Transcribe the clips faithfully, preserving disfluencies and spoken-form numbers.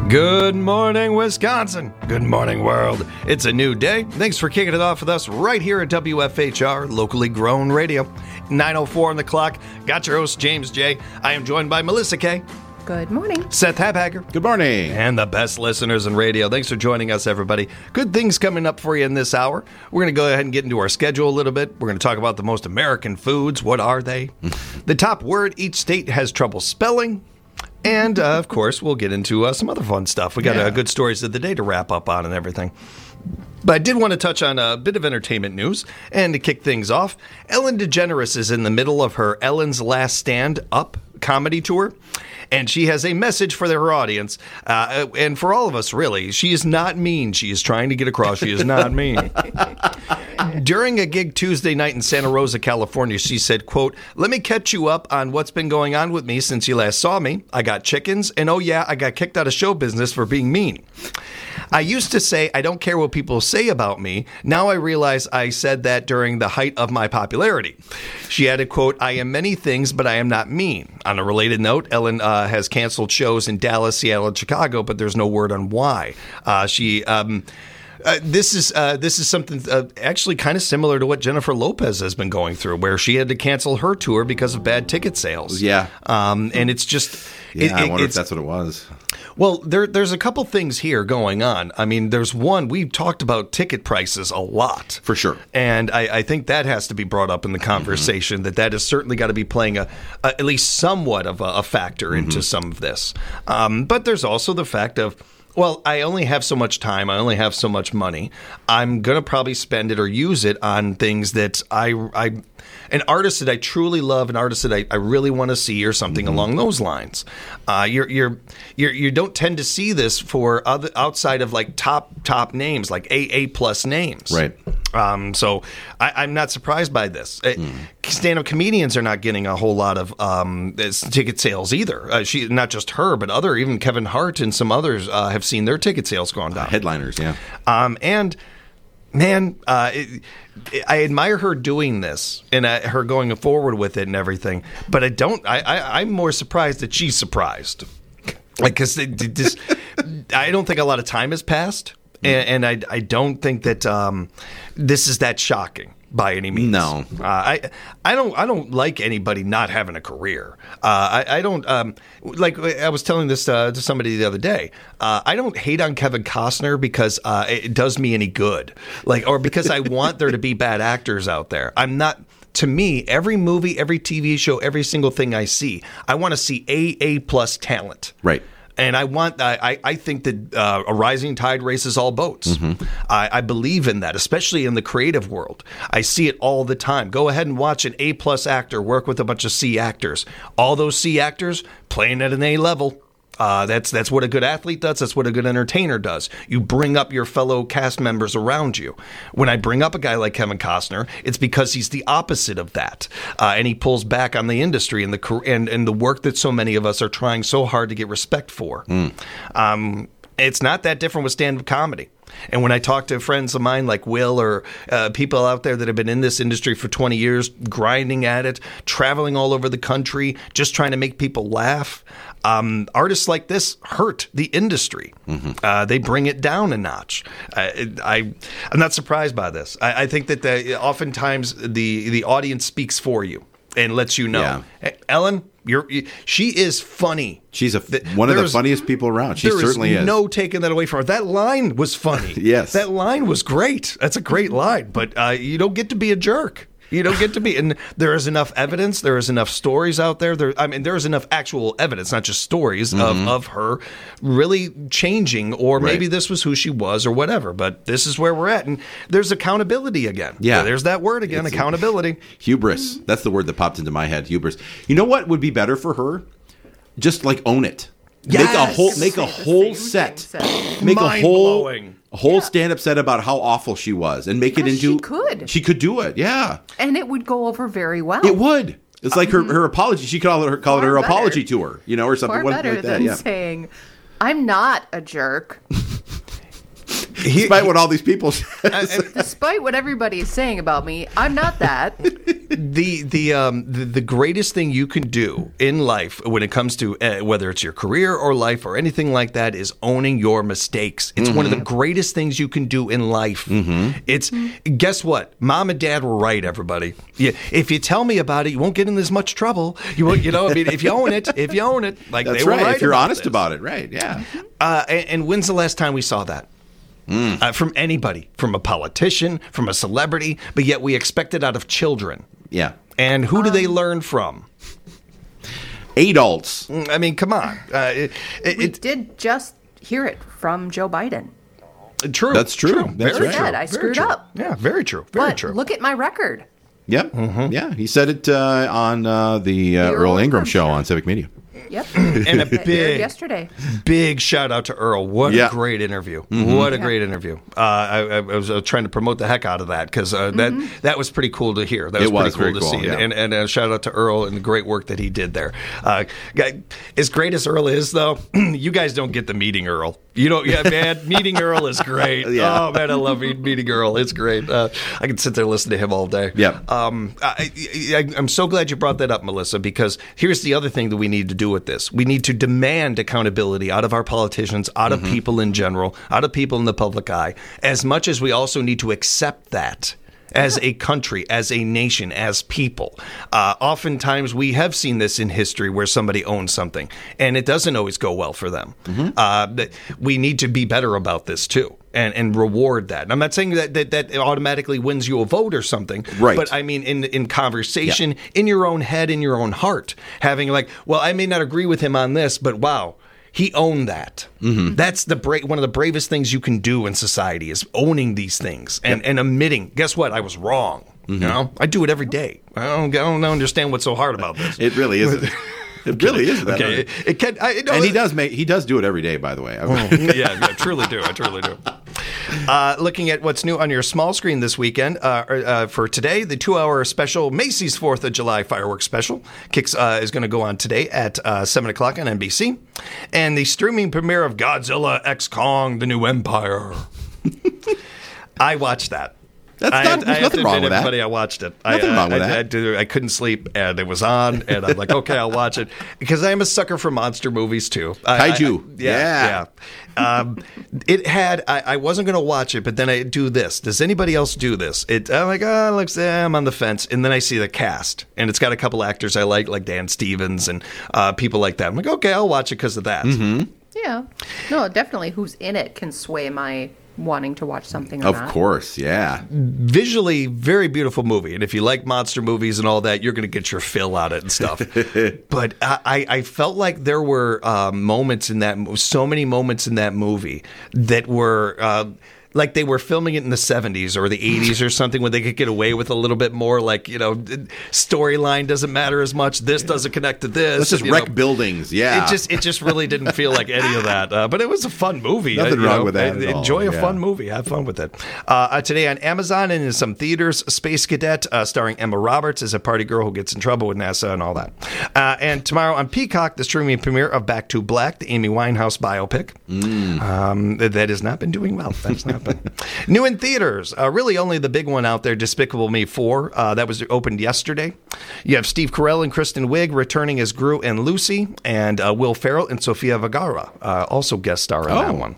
Good morning, Wisconsin. Good morning, world. It's a new day. Thanks for kicking it off with us right here at W F H R, locally grown radio. nine oh four on the clock. Got your host, James J. I am joined by Melissa K. Good morning. Seth Habhacker. Good morning. And the best listeners in radio. Thanks for joining us, everybody. Good things coming up for you in this hour. We're going to go ahead and get into our schedule a little bit. We're going to talk about the most American foods. What are they? The top word each state has trouble spelling. And, uh, of course, we'll get into uh, some other fun stuff. We got yeah. uh, good stories of the day to wrap up on and everything. But I did want to touch on a bit of entertainment news. And to kick things off, Ellen DeGeneres is in the middle of her Ellen's Last Stand Up comedy tour. And she has a message for her audience, uh, and for all of us, really. She is not mean. She is trying to get across she is not mean. During a gig Tuesday night in Santa Rosa, California, she said, quote, "Let me catch you up on what's been going on with me since you last saw me. I got chickens, and oh yeah, I got kicked out of show business for being mean. I used to say, I don't care what people say about me. Now I realize I said that during the height of my popularity." She added, quote, "I am many things, but I am not mean." On a related note, Ellen uh, has canceled shows in Dallas, Seattle, and Chicago, but there's no word on why. Uh, she... Um, Uh, this is uh, this is something uh, actually kind of similar to what Jennifer Lopez has been going through, where she had to cancel her tour because of bad ticket sales. Yeah, um, and it's just yeah. It, I it, wonder if that's what it was. Well, there there's a couple things here going on. I mean, there's one, we've talked about ticket prices a lot, for sure, and I, I think that has to be brought up in the conversation. Mm-hmm. That that has certainly got to be playing a, a at least somewhat of a, a factor mm-hmm. into some of this. Um, but there's also the fact of, well, I only have so much time. I only have so much money. I'm going to probably spend it or use it on things that I, I an artist that I truly love, an artist that I, I really want to see, or something mm-hmm. along those lines. Uh, you're, you're, you're, you don't tend to see this for other outside of like top top names, like A A plus names. Right. Um, so I, I'm not surprised by this. Mm. Stand-up comedians are not getting a whole lot of um, ticket sales either. Uh, she, not just her, but other, even Kevin Hart and some others uh, have seen their ticket sales going down. Uh, headliners, yeah. Um, and man, uh, it, it, I admire her doing this and uh, her going forward with it and everything. But I don't. I, I, I'm more surprised that she's surprised, like because this. I don't think a lot of time has passed. And, and I, I don't think that um, this is that shocking by any means. No, uh, I I don't I don't like anybody not having a career. Uh, I I don't um, like I was telling this uh, to somebody the other day. Uh, I don't hate on Kevin Costner because uh, it does me any good, like or because I want there to be bad actors out there. I'm not. To me, every movie, every T V show, every single thing I see, I want to see A A plus talent. Right. And I want, I, I think that uh, a rising tide raises all boats. Mm-hmm. I, I believe in that, especially in the creative world. I see it all the time. Go ahead and watch an A plus actor work with a bunch of C actors. All those C actors playing at an A level. Uh, that's that's what a good athlete does. That's what a good entertainer does. You bring up your fellow cast members around you. When I bring up a guy like Kevin Costner, it's because he's the opposite of that, uh, and he pulls back on the industry and the and and the work that so many of us are trying so hard to get respect for. Mm. Um, it's not that different with stand-up comedy. And when I talk to friends of mine like Will or uh, people out there that have been in this industry for twenty years, grinding at it, traveling all over the country, just trying to make people laugh, um, artists like this hurt the industry. Mm-hmm. Uh, they bring it down a notch. I, I, I'm not surprised by this. I, I think that the, oftentimes the, the audience speaks for you and lets you know. Yeah. Hey, Ellen, you're, she is funny. She's a, one of the funniest people around. She certainly is. There is no taking that away from her. That line was funny. Yes. That line was great. That's a great line. But uh, you don't get to be a jerk. You don't get to be. And there is enough evidence. There is enough stories out there. There, I mean, there is enough actual evidence, not just stories, mm-hmm. of, of her really changing, or maybe right. this was who she was or whatever. But this is where we're at. And there's accountability again. Yeah. There's that word again, it's accountability. Hubris. That's the word that popped into my head, hubris. You know what would be better for her? Just like own it. Yes. Make a whole make a whole set. Make a whole a whole yeah. stand-up set about how awful she was and make it into she could. She could do it. Yeah. And it would go over very well. It would. It's like her, her apology. She could call it her call it her better. apology tour, you know, or something Far better like that. Than yeah. saying, "I'm not a jerk." Despite what all these people said. Despite what everybody is saying about me, I'm not that. the the um the, the greatest thing you can do in life when it comes to uh, whether it's your career or life or anything like that is owning your mistakes. It's mm-hmm. one of the greatest things you can do in life. Mm-hmm. It's guess what? Mom and Dad were right. Everybody, yeah. If you tell me about it, you won't get in as much trouble. You won't, you know. I mean, if you own it, if you own it, like that's they were right. right. If you're about honest this. about it, right? Yeah. Uh, and, and when's the last time we saw that? Mm. Uh, from anybody, from a politician, from a celebrity, but yet we expect it out of children. Yeah. And who do they learn from? Adults. I mean, come on. Uh, it, it, we did just hear it from Joe Biden. True. That's true. true. That's very right. true. Said, I screwed very up. Yeah, very true. Very but true. Look at my record. Yep. Mm-hmm. Yeah. He said it uh, on uh, the, uh, the Earl Ingram, Ingram show show on Civic Media. Yep. And a big, yesterday. big shout out to Earl. What yeah. a great interview. Mm-hmm. What a yeah. great interview. Uh, I, I was uh, trying to promote the heck out of that because uh, that mm-hmm. that was pretty cool to hear. That was it was pretty cool to cool, see. Yeah. And, and uh, shout out to Earl and the great work that he did there. Uh, as great as Earl is, though, you guys don't get the meeting Earl. You don't, yeah, man. Meeting Earl is great. Yeah. Oh man, I love meeting Earl. It's great. Uh, I can sit there and listen to him all day. Yeah. Um, I, I, I'm so glad you brought that up, Melissa, because here's the other thing that we need to do with this. We need to demand accountability out of our politicians, out of mm-hmm. people in general, out of people in the public eye, as much as we also need to accept that. As a country, as a nation, as people. Uh, oftentimes we have seen this in history where somebody owns something and it doesn't always go well for them. Mm-hmm. Uh, we need to be better about this too and, and reward that. And I'm not saying that, that that automatically wins you a vote or something, right. but I mean in, in conversation, yeah. in your own head, in your own heart, having like, well, I may not agree with him on this, but wow. He owned that. Mm-hmm. That's the bra- one of the bravest things you can do in society is owning these things and, yep. and admitting, guess what? I was wrong. Mm-hmm. You know, I do it every day. I don't, I don't understand what's so hard about this. It really isn't. It really is. That okay, it, it can. I, no, and he does make. He does do it every day. By the way. Oh, yeah, yeah, truly do. I truly do. Uh, looking at what's new on your small screen this weekend uh, uh, for today, the two-hour special Macy's Fourth of July fireworks special kicks uh, is going to go on today at uh, seven o'clock on N B C, and the streaming premiere of Godzilla X Kong: The New Empire. I watched that. That's I not, had, there's I had nothing to wrong admit, with that. everybody, I watched it. Nothing I, wrong with I, that. I, I, I couldn't sleep, and it was on, and I'm like, okay, I'll watch it because I am a sucker for monster movies too. I, Kaiju, I, I, yeah, yeah. Um, it had. I, I wasn't going to watch it, but then I do this. Does anybody else do this? It. I'm like, oh, looks. Eh, I'm on the fence, and then I see the cast, and it's got a couple actors I like, like Dan Stevens and uh, people like that. I'm like, okay, I'll watch it because of that. Mm-hmm. Yeah, no, definitely. Who's in it can sway my wanting to watch something or of not. course, yeah. Visually, very beautiful movie. And if you like monster movies and all that, you're going to get your fill out of it and stuff. But I, I felt like there were uh, moments in that, so many moments in that movie that were... Uh, like they were filming it in the seventies or the eighties or something where they could get away with a little bit more like, you know, storyline doesn't matter as much. This doesn't connect to this. Let's just you wreck know. buildings. Yeah. It just it just really didn't feel like any of that. Uh, but it was a fun movie. Nothing uh, wrong know, with that. At enjoy all. a yeah. fun movie. Have fun with it. Uh, uh, today on Amazon and in some theaters, Space Cadet, uh, starring Emma Roberts as a party girl who gets in trouble with NASA and all that. Uh, and tomorrow on Peacock, the streaming premiere of Back to Black, the Amy Winehouse biopic. Mm. Um, that has not been doing well. That's not been. New in theaters, uh, really only the big one out there, Despicable Me four. Uh, that was opened yesterday. You have Steve Carell and Kristen Wiig returning as Gru and Lucy, and uh, Will Ferrell and Sofia Vergara uh, also guest star in oh. that one.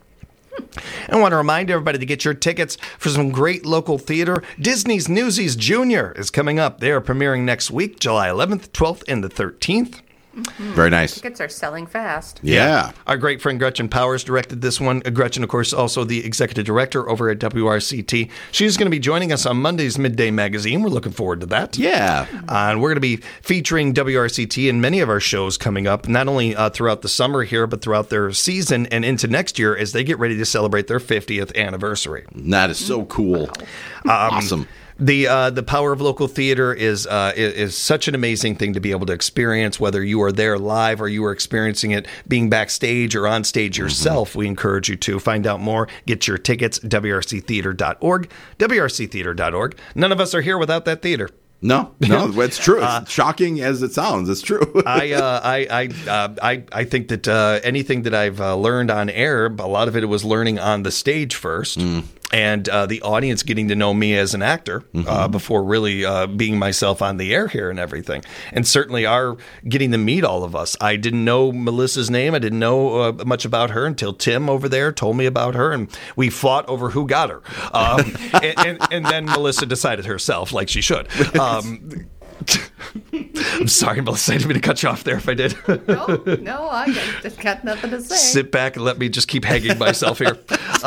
I want to remind everybody to get your tickets for some great local theater. Disney's Newsies Junior is coming up. They are premiering next week, July eleventh, twelfth, and the thirteenth. Mm-hmm. Very nice. Tickets are selling fast. Yeah. yeah. Our great friend Gretchen Powers directed this one. Gretchen, of course, also the executive director over at W R C T. She's going to be joining us on Monday's Midday Magazine. We're looking forward to that. Yeah. Uh, and we're going to be featuring W R C T in many of our shows coming up, not only uh, throughout the summer here, but throughout their season and into next year as they get ready to celebrate their fiftieth anniversary. That is so cool. Um, awesome. The uh, the power of local theater is, uh, is is such an amazing thing to be able to experience, whether you are there live or you are experiencing it being backstage or on stage yourself. Mm-hmm. We encourage you to find out more. Get your tickets, W R C theater dot org, W R C theater dot org. None of us are here without that theater. No, no, it's true. It's uh, shocking as it sounds. It's true. I, uh, I, I, uh, I, I think that uh, anything that I've uh, learned on air, a lot of it was learning on the stage first, mm. and uh, the audience getting to know me as an actor mm-hmm. uh, before really uh, being myself on the air here and everything. And certainly our getting to meet all of us. I didn't know Melissa's name. I didn't know uh, much about her until Tim over there told me about her, and we fought over who got her. Um, and, and, and then Melissa decided herself, like she should. Um, I'm sorry, Melissa. I didn't mean to cut you off there if I did. no, no, I just got nothing to say. Sit back and let me just keep hanging myself here.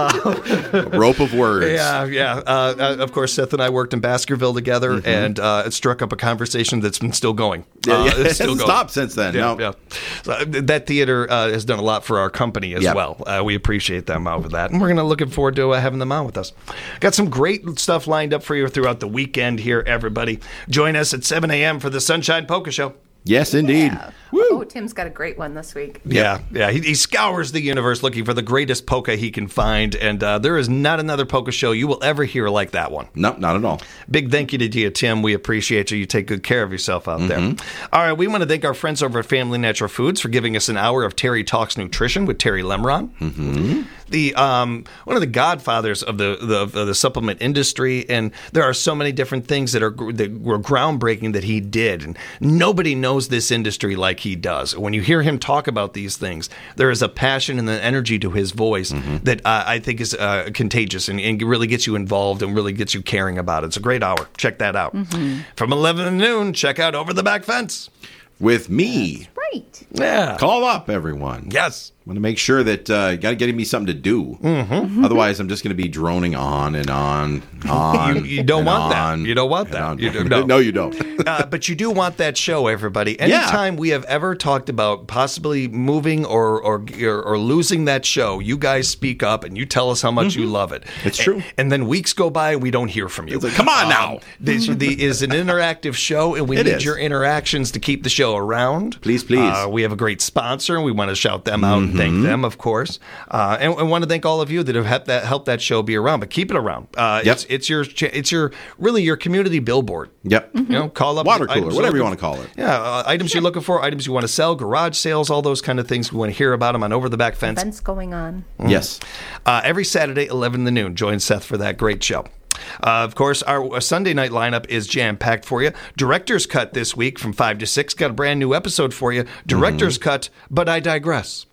Uh, A rope of words. Yeah, yeah. Uh, uh, of course, Seth and I worked in Baskerville together, mm-hmm. and uh, it struck up a conversation that's been still going. Yeah, yeah. Uh, it's still it hasn't going. stopped since then. Yeah, no. yeah. So that theater uh, has done a lot for our company as yep. well. Uh, we appreciate them out with that, and we're going to looking forward to uh, having them on with us. Got some great stuff lined up for you throughout the weekend here, everybody. Join us at seven a.m. for the Sunshine Polka Show. Yes, indeed. Yeah. Oh, Tim's got a great one this week. Yeah, yeah. He, he scours the universe looking for the greatest polka he can find, and uh, there is not another polka show you will ever hear like that one. No, not at all. Big thank you to you, Tim. We appreciate you. You take good care of yourself out mm-hmm. there. All right, we want to thank our friends over at Family Natural Foods for giving us an hour of Terry Talks Nutrition with Terry Lemron. Mm-hmm. The um, one of the godfathers of the, the of the supplement industry, and there are so many different things that are that were groundbreaking that he did, and nobody knows this industry like he does. When you hear him talk about these things, there is a passion and an energy to his voice mm-hmm. that uh, I think is uh, contagious and, and really gets you involved and really gets you caring about it. It's a great hour. Check that out. Mm-hmm. From eleven to noon, check out Over the Back Fence with me. That's right. Yeah. Call up, everyone. Yes. I want to make sure that uh, you got to get me something to do. Mm-hmm. Otherwise, I'm just going to be droning on and on, on. you, you don't want on, that. You don't want that. You do, no. no, you don't. uh, but you do want that show, everybody. Anytime yeah. we have ever talked about possibly moving or, or or or losing that show, you guys speak up and you tell us how much mm-hmm. you love it. It's true. And, and then weeks go by and we don't hear from you. Like, come on um, now. This the, is an interactive show, and we it need is. your interactions to keep the show around. Please, please. Uh, we have a great sponsor, and we want to shout them out mm-hmm. and thank them, of course. Uh, and I want to thank all of you that have helped that, helped that show be around, but keep it around. Uh, yep. It's it's your it's your really your community billboard. Yep. Mm-hmm. You know, call up water cooler, whatever you want to call it. Yeah, uh, items you're looking for, items you want to sell, garage sales, all those kind of things. We want to hear about them on Over the Back Fence. Events going on. Mm. Yes. Uh, every Saturday, eleven to noon. Join Seth for that great show. Uh, of course, our Sunday night lineup is jam-packed for you. Director's Cut this week from five to six. Got a brand new episode for you. Director's mm-hmm. Cut, but I digress.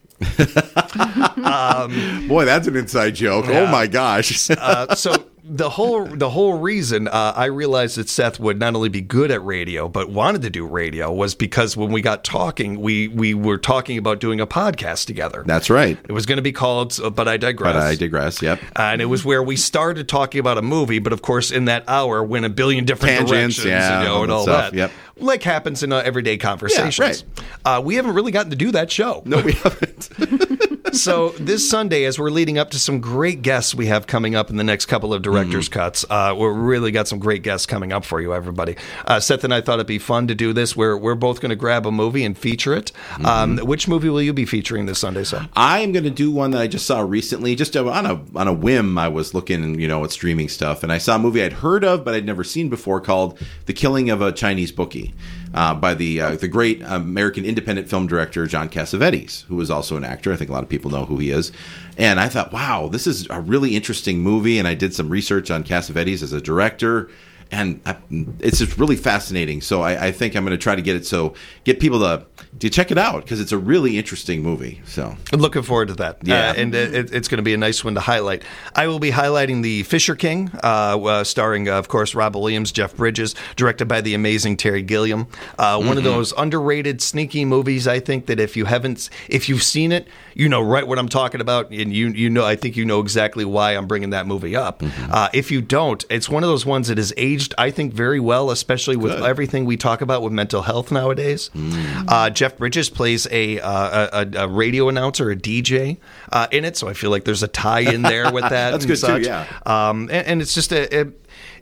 um, Boy, that's an inside joke. Yeah. Oh, my gosh. uh, so the whole the whole reason uh, I realized that Seth would not only be good at radio, but wanted to do radio was because when we got talking, we, we were talking about doing a podcast together. That's right. It was going to be called uh, But I Digress. But I Digress, yep. And it was where we started talking about a movie, but of course in that hour went a billion different Tangents, directions yeah, you know, and all stuff, that. Yep. Like happens in uh, everyday conversations. Yeah, right. uh, we haven't really gotten to do that show. No, we haven't. So this Sunday, as we're leading up to some great guests we have coming up in the next couple of director's mm-hmm. cuts, uh, we're really got some great guests coming up for you, everybody. Uh, Seth and I thought it'd be fun to do this. We're we're both going to grab a movie and feature it. Mm-hmm. Um, which movie will you be featuring this Sunday, Seth? I am going to do one that I just saw recently, just on a on a whim. I was looking, you know, at streaming stuff, and I saw a movie I'd heard of but I'd never seen before called "The Killing of a Chinese Bookie." Uh, by the uh, the great American independent film director John Cassavetes, who is also an actor. I think a lot of people know who he is. And I thought, wow, this is a really interesting movie. And I did some research on Cassavetes as a director. And I, it's just really fascinating. So I, I think I'm going to try to get it so get people to to check it out because it's a really interesting movie. So I'm looking forward to that. Yeah, uh, and it, it's going to be a nice one to highlight. I will be highlighting The Fisher King, uh, uh, starring, uh, of course, Rob Williams, Jeff Bridges, directed by the amazing Terry Gilliam. Uh, mm-hmm. One of those underrated, sneaky movies. I think that if you haven't, if you've seen it, you know right what I'm talking about, and you you know I think you know exactly why I'm bringing that movie up. Mm-hmm. Uh, if you don't, it's one of those ones that is aged, I think, very well, especially with Good. everything we talk about with mental health nowadays. Mm. Uh, Jeff Bridges plays a, uh, a, a radio announcer, a D J uh, in it, so I feel like there's a tie in there with that. That's and good such. too, yeah. Um, and, and it's just a, a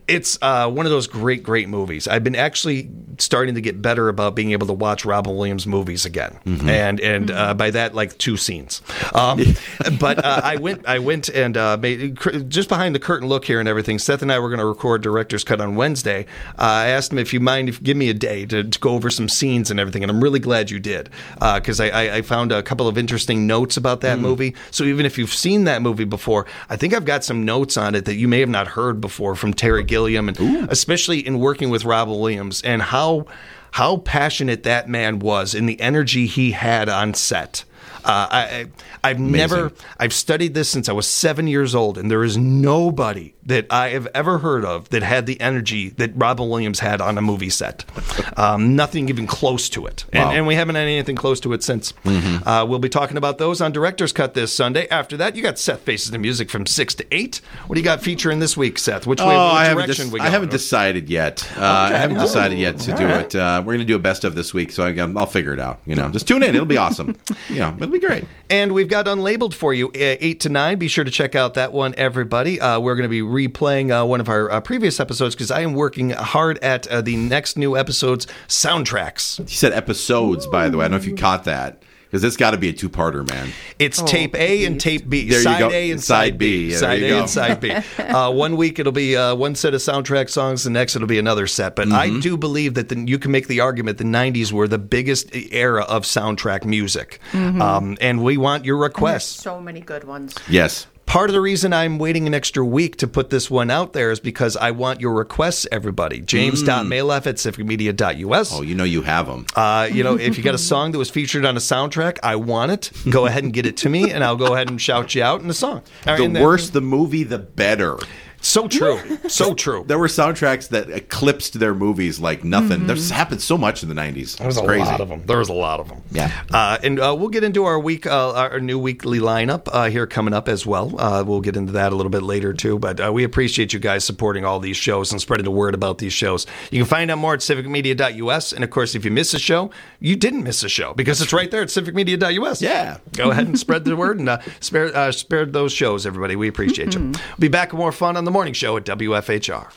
It's uh, one of those great, great movies. I've been actually starting to get better about being able to watch Robin Williams movies again, mm-hmm. and and uh, by that, like two scenes. Um, but uh, I went, I went and uh, made, just behind the curtain look here and everything. Seth and I were going to record Director's Cut on Wednesday. Uh, I asked him if you mind if give me a day to, to go over some scenes and everything, and I'm really glad you did because uh, I, I, I found a couple of interesting notes about that mm. movie. So even if you've seen that movie before, I think I've got some notes on it that you may have not heard before from Terry Gilliam. And Ooh. especially in working with Robin Williams and how how passionate that man was and the energy he had on set. Uh, I, I've Amazing. never, I've studied this since I was seven years old, and there is nobody that I have ever heard of that had the energy that Robin Williams had on a movie set. Um, nothing even close to it. And, wow. and we haven't had anything close to it since. Mm-hmm. Uh, we'll be talking about those on Director's Cut this Sunday. After that, you got Seth Faces the Music from six to eight. What do you got featuring this week, Seth? Which way, oh, which I haven't direction dis- we I going? haven't decided yet. Uh, okay. I haven't decided yet to All do right. it. Uh, we're going to do a best of this week, so I, I'll figure it out. You know, just tune in. It'll be awesome. You know, it'll be great. And we've got Unlabeled for you, eight to nine. Be sure to check out that one, everybody. Uh, we're going to be replaying uh, one of our uh, previous episodes because I am working hard at uh, the next new episode's soundtracks. You said episodes, by the way. I don't know if you caught that. Because it's got to be a two-parter, man. It's oh, tape A geez. and tape B. There side you go. A and side, side B. B. Yeah, side A go. and side B. Uh, one week it'll be uh, one set of soundtrack songs. The next it'll be another set. But mm-hmm. I do believe that the, you can make the argument the nineties were the biggest era of soundtrack music. Mm-hmm. Um, and we want your requests. So many good ones. Yes. Part of the reason I'm waiting an extra week to put this one out there is because I want your requests, everybody. James dot Maleff at civic media dot U S. Oh, you know you have them. Uh, you know, if you got a song that was featured on a soundtrack, I want it. Go ahead and get it to me, and I'll go ahead and shout you out in the song. The and worse then, the movie, the better. So true. So true. There were soundtracks that eclipsed their movies like nothing. Mm-hmm. This happened so much in the nineties. There was it's a crazy. lot of them. There was a lot of them. Yeah. Uh, and uh, we'll get into our week, uh, our new weekly lineup uh, here coming up as well. Uh, we'll get into that a little bit later too. But uh, we appreciate you guys supporting all these shows and spreading the word about these shows. You can find out more at civic media dot U S. And of course, if you miss a show, you didn't miss a show because it's right there at civic media dot U S. Yeah. Go ahead and spread the word and uh, spare uh, spare those shows, everybody. We appreciate mm-hmm. you. We'll be back with more fun on the morning show at W F H R.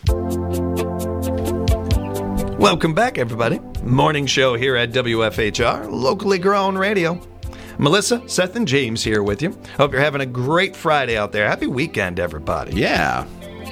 Welcome back, everybody. Morning show here at W F H R, locally grown radio. Melissa, Seth, and James here with you. Hope you're having a great Friday out there. Happy weekend, everybody. Yeah.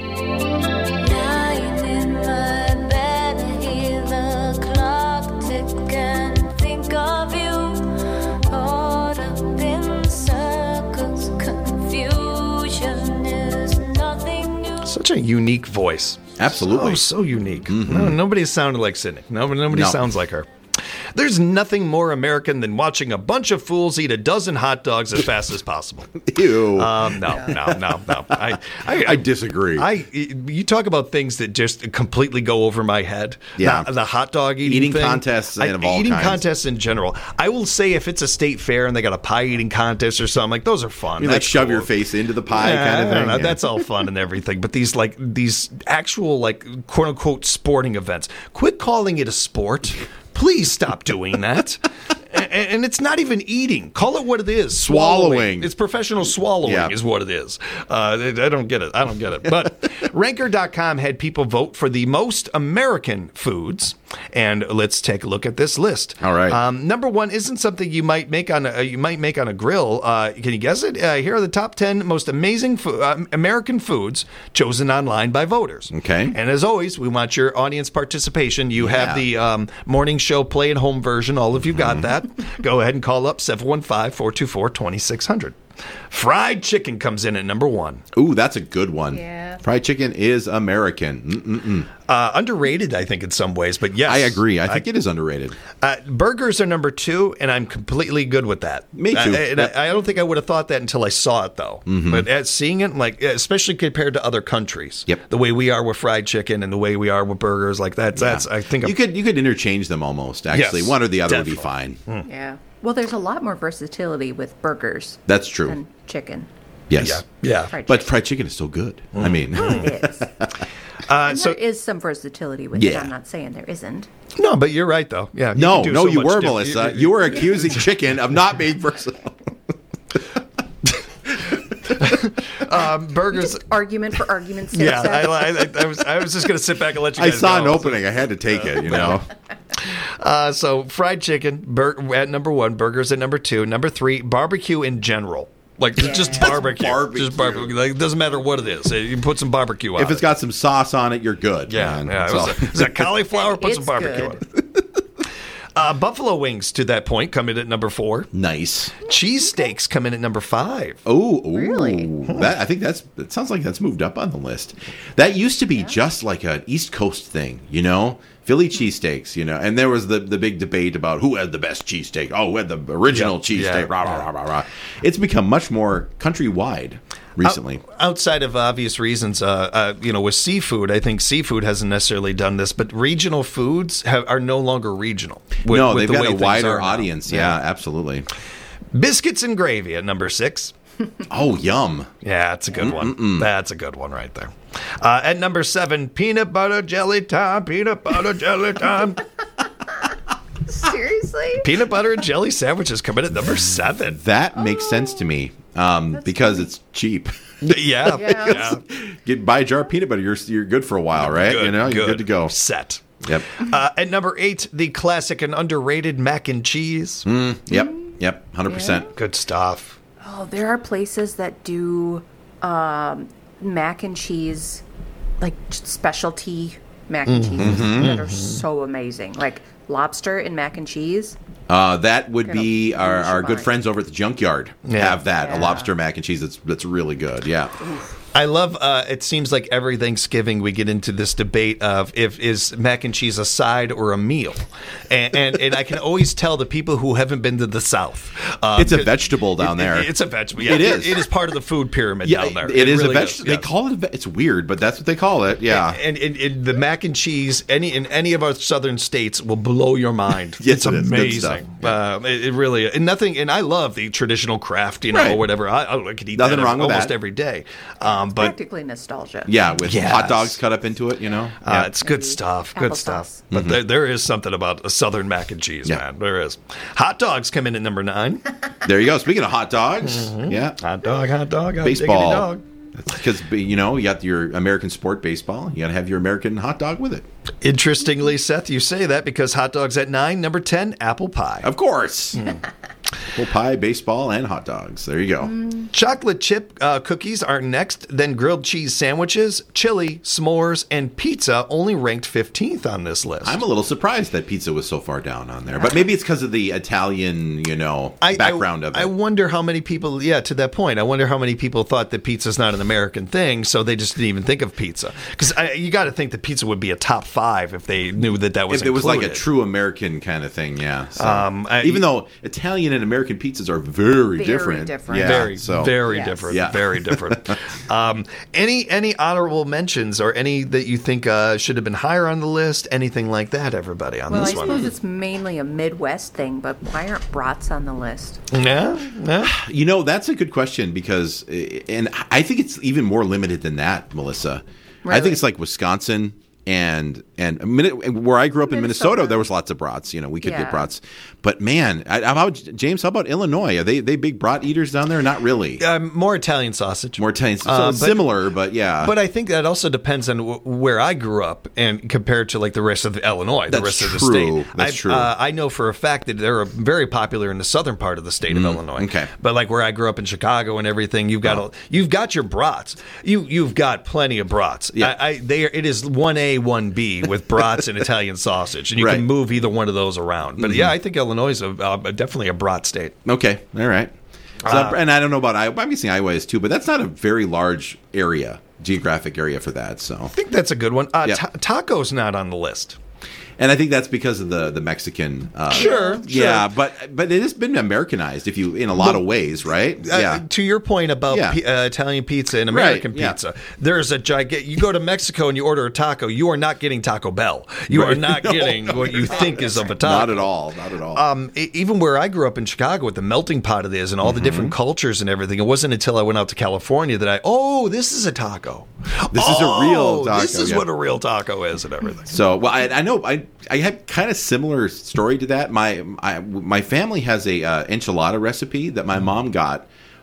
Such a unique voice. Absolutely. So, so unique. Mm-hmm. No, nobody sounded like Sydney. Nobody, nobody no. sounds like her. There's nothing more American than watching a bunch of fools eat a dozen hot dogs as fast as possible. Ew. Um, no, no, no, no. I, I, I disagree. I, you talk about things that just completely go over my head. Yeah. The, the hot dog eating Eating thing. contests and I, of all Eating kinds. contests in general. I will say if it's a state fair and they got a pie eating contest or something, like those are fun. You like shove cool. your face into the pie yeah, kind of thing. Know, yeah. That's all fun and everything. But these like these actual like quote unquote sporting events, quit calling it a sport. Please stop doing that. and, and it's not even eating. Call it what it is. Swallowing. swallowing. It's professional swallowing yeah. is what it is. Uh, I don't get it. I don't get it. But Ranker dot com had people vote for the most American foods. And let's take a look at this list. All right. Um, number one isn't something you might make on a, you might make on a grill. Uh, can you guess it? Uh, here are the top ten most amazing fo- uh, American foods chosen online by voters. Okay. And as always, we want your audience participation. You yeah. have the um, morning show play at home version. All of you got that. Go ahead and call up seven one five, four two four, two six zero zero. Fried chicken comes in at number one. Ooh, that's a good one. Yeah. Fried chicken is American. Uh, underrated, I think, in some ways, but yes. I agree. I think I, it is underrated. Uh, burgers are number two, and I'm completely good with that. Me too. Uh, and yep. I, I don't think I would have thought that until I saw it, though. Mm-hmm. But as seeing it, like especially compared to other countries, yep. the way we are with fried chicken and the way we are with burgers, like that, yeah. that's, I think... You I'm, could you could interchange them almost, actually. Yes, one or the other definitely. would be fine. Mm. Yeah. Well, there's a lot more versatility with burgers. That's true. Than chicken. Yes. Yeah. yeah. Fried but chicken. fried chicken is so good. Mm. I mean. Oh, it is. Uh, and so, there is some versatility with yeah. it. I'm not saying there isn't. No, but you're right, though. Yeah. You no, can do no, so you much were, different. Melissa. You, you were accusing chicken of not being versatile. Um, burgers. Just argument for argument's sake. Yeah, Seth. I, I, I was I was just going to sit back and let you I guys saw go. an opening. I had to take it, you know. Uh, so fried chicken bur- at number one, burgers at number two, number three, barbecue in general. Like Yeah. just barbecue, Barbecue. just barbecue. Like, it doesn't matter what it is. You can put some barbecue on If it's it. got some sauce on it, you're good. yeah, man. yeah. It That's was all. a, is that cauliflower? Put some It's barbecue good. on it. Uh, buffalo wings to that point come in at number four. Nice. Cheesesteaks come in at number five. Oh, Really? That I think that's. It sounds like that's moved up on the list. That used to be just like an East Coast thing, you know, Philly cheesesteaks, you know. And there was the the big debate about who had the best cheesesteak. Oh, who had the original Yeah, cheesesteak? yeah, Rah, rah, yeah. rah, rah, rah. It's become much more countrywide recently. Out- outside of obvious reasons, uh, uh, you know, with seafood, I think seafood hasn't necessarily done this, but regional foods have, are no longer regional. with- no, with they've the got way a things wider are now. audience. Yeah, absolutely. Biscuits and gravy at number six. Oh, yum. Yeah, that's a good one. That's a good one right there. Uh, at number seven, peanut butter jelly time, peanut butter jelly time. Seriously? Peanut butter and jelly sandwiches come in at number seven. That makes sense to me um, because it's cheap. Yeah, Yeah. yeah. Get buy a jar of peanut butter. You're you're good for a while, right? Good, you know, you're good to go. Set. Yep. Uh, at number eight, the classic and underrated mac and cheese. Yep. Yep. Hundred percent. Good stuff. Oh, there are places that do um, mac and cheese, like specialty mac and cheeses that are so amazing. Like lobster and mac and cheese. Uh, that would Gonna be our, lose your our good mind. friends over at the Junkyard. Yeah. Have that a Yeah. lobster mac and cheese. That's that's really good. Yeah. I love. Uh, it seems like every Thanksgiving we get into this debate of if is mac and cheese a side or a meal, and and, and I can always tell the people who haven't been to the South. Uh, It's a vegetable down it- there. It's a vegetable. Yeah, It is. It is part of the food pyramid Yeah, down there. it is really a vegetable. yeah. They call it. A ve- it's weird, but that's what they call it. Yeah. And, and, and the mac and cheese, any in any of our southern states, will blow your mind. Yes, it's it is. Good amazing. stuff. Uh, it, it really and nothing. And I love the traditional craft, you know, Right. or whatever. I, I could eat Nothing that wrong with almost that. every day. Um, but Practically nostalgia. yeah, with Yes. hot dogs cut up into it. You know. Uh, Yeah. it's good stuff. Good stuff. Applesauce. But there, there is something about a southern mac and cheese, Yeah. man. There is. Hot dogs come in at number nine. There you go. Speaking of hot dogs, yeah, Hot dog, hot dog, hot diggity baseball. dog. Because you know you got your American sport baseball. You got to have your American hot dog with it. Interestingly, Seth, you say that because hot dogs at nine. Number ten, apple pie. Of course. Apple pie, baseball, and hot dogs. There you go. Chocolate chip uh, cookies are next, then grilled cheese sandwiches, chili, s'mores, and pizza only ranked fifteenth on this list. I'm a little surprised that pizza was so far down on there, but maybe it's because of the Italian, you know, I- background I, of it. I wonder how many people, yeah, to that point, I wonder how many people thought that pizza's not an American thing, so they just didn't even think of pizza. Because you got to think that pizza would be a top five if they knew that that was if it was like a included. true American kind of thing, yeah. So, Um, I- even though Italian and American pizzas are very, Very different, different. yeah. Very, so very Yes. different. Yeah. Very different. um, any any honorable mentions or any that you think uh, should have been higher on the list? Anything like that, everybody, on Well, I this suppose one? it's mainly a Midwest thing, but why aren't brats on the list? Yeah, yeah. You know, that's a good question because, and I think it's even more limited than that, Melissa. I Really? think it's like Wisconsin and and a minute, where I grew up in Minnesota, Minnesota. there was lots of brats. You know, we could get Yeah. brats, but man, I- how about James? How about Illinois? Are they they big brat eaters down there? Not really. Um, more Italian sausage. More Italian, so Uh, but- similar, but yeah. But I think that also depends on w- where I grew up and compared to like the rest of Illinois, the That's rest of the true. state. That's I, true. Uh, I know for a fact that they're very popular in the southern part of the state of Illinois. Mm, okay. But like where I grew up in Chicago and everything, you've got a, you've got your brats. You you've got plenty of brats. Yeah. I, I they are, it is one A one B with brats and Italian sausage, and you Right. can move either one of those around. But yeah, I think Illinois is a, uh, definitely a brat state. Okay, all right. So Uh, and I don't know about Iowa. I'm guessing Iowa is too, but that's not a very large area, geographic area for that. So, I think that's a good one. Uh, Yeah. ta- taco's not on the list. and I think that's because of the the Mexican. Uh, Sure, Yeah, sure. but but it has been Americanized, if you in a lot of ways, right? Uh, yeah. To your point about Yeah. pi- uh, Italian pizza and American Right, yeah. pizza, there's a gigantic. You go to Mexico and you order a taco, you are not getting Taco Bell. You are Right. not No, getting what you think is of a taco. Not at all. Not at all. Um, e- even where I grew up in Chicago, with the melting pot it is, and all the different Mm-hmm. cultures and everything, it wasn't until I went out to California that I, oh, this is a taco. This is a real taco, This is yeah. what a real taco is, and everything. So, well, I, I know I I had kind of similar story to that. My I, my family has a uh, enchilada recipe that my mom got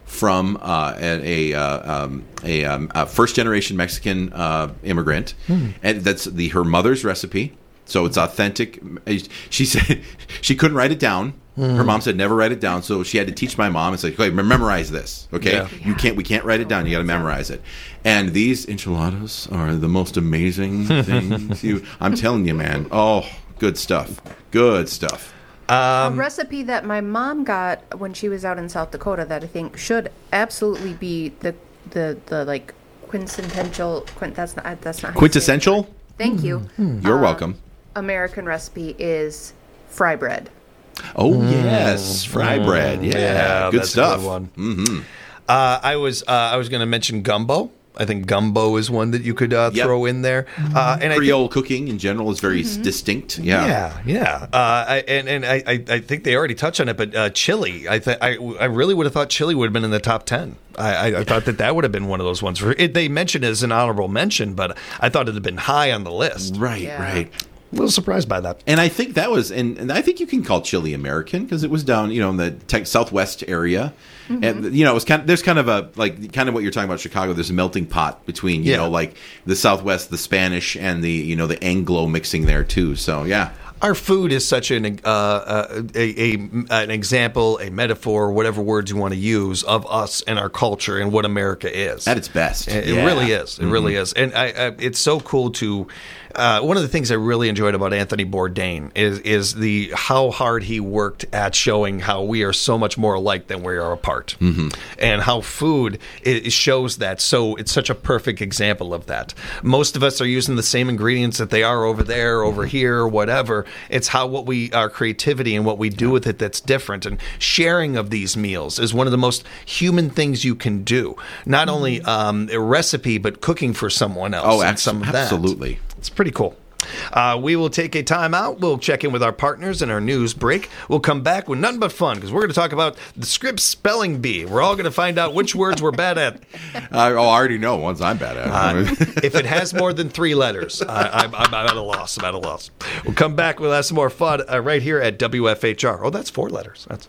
from uh, a a, uh, um, a, um, a first generation Mexican uh, immigrant, mm. and that's the her mother's recipe. So it's authentic. She said she couldn't write it down. Mm. Her mom said never write it down, so she had to teach my mom. It's like, okay, memorize this. Okay, yeah. you can't. We can't write it down. You got to memorize it. And these enchiladas are the most amazing things. You, I'm telling you, man. Oh, good stuff. Good stuff. Um, a recipe that my mom got when she was out in South Dakota that I think should absolutely be the the the like quintessential. Quint, that's not. That's not how quintessential. You say it. Thank you. Mm. You're uh, welcome. American recipe is fry bread. Oh mm. yes, fry mm. bread. Yeah, yeah good that's stuff. A good one. Mm-hmm. Uh, I was uh, I was going to mention gumbo. I think gumbo is one that you could uh, yep. throw in there. Uh, and Creole I think, cooking in general is very mm-hmm. distinct. Yeah, yeah, yeah. Uh, I, and and I, I think they already touched on it, but uh, chili. I th- I I really would have thought chili would have been in the top ten. I, I, I thought that that would have been one of those ones. For it, they mentioned it as an honorable mention, but I thought it had been high on the list. Right, yeah. right. A little surprised by that. And I think that was, and, and I think you can call chili American because it was down, you know, in the tech, southwest area. Mm-hmm. And, you know, it was kind of, there's kind of a, like, kind of what you're talking about Chicago. There's a melting pot between, you yeah. know, like the Southwest, the Spanish, and the, you know, the Anglo mixing there, too. So, yeah. Our food is such an uh, uh, a, a an example, a metaphor, whatever words you want to use, of us and our culture and what America is. At its best. It, yeah. it really is. It mm-hmm. really is. And I, I, it's so cool to... Uh, one of the things I really enjoyed about Anthony Bourdain is is the how hard he worked at showing how we are so much more alike than we are apart, mm-hmm. and how food it shows that. So it's such a perfect example of that. Most of us are using the same ingredients that they are over there, over mm-hmm. here, or whatever. It's how what we our creativity and what we do with it that's different. And sharing of these meals is one of the most human things you can do. Not mm-hmm. only um, a recipe, but cooking for someone else. Oh, and some of that. Absolutely. It's pretty cool. Uh, we will take a time out. We'll check in with our partners in our news break. We'll come back with nothing but fun because we're going to talk about the Scripps Spelling Bee. We're all going to find out which words we're bad at. I, oh, I already know ones I'm bad at. Uh, if it has more than three letters, I, I'm, I'm at a loss. I'm at a loss. We'll come back. We'll have some more fun uh, right here at W F H R. Oh, that's four letters. That's...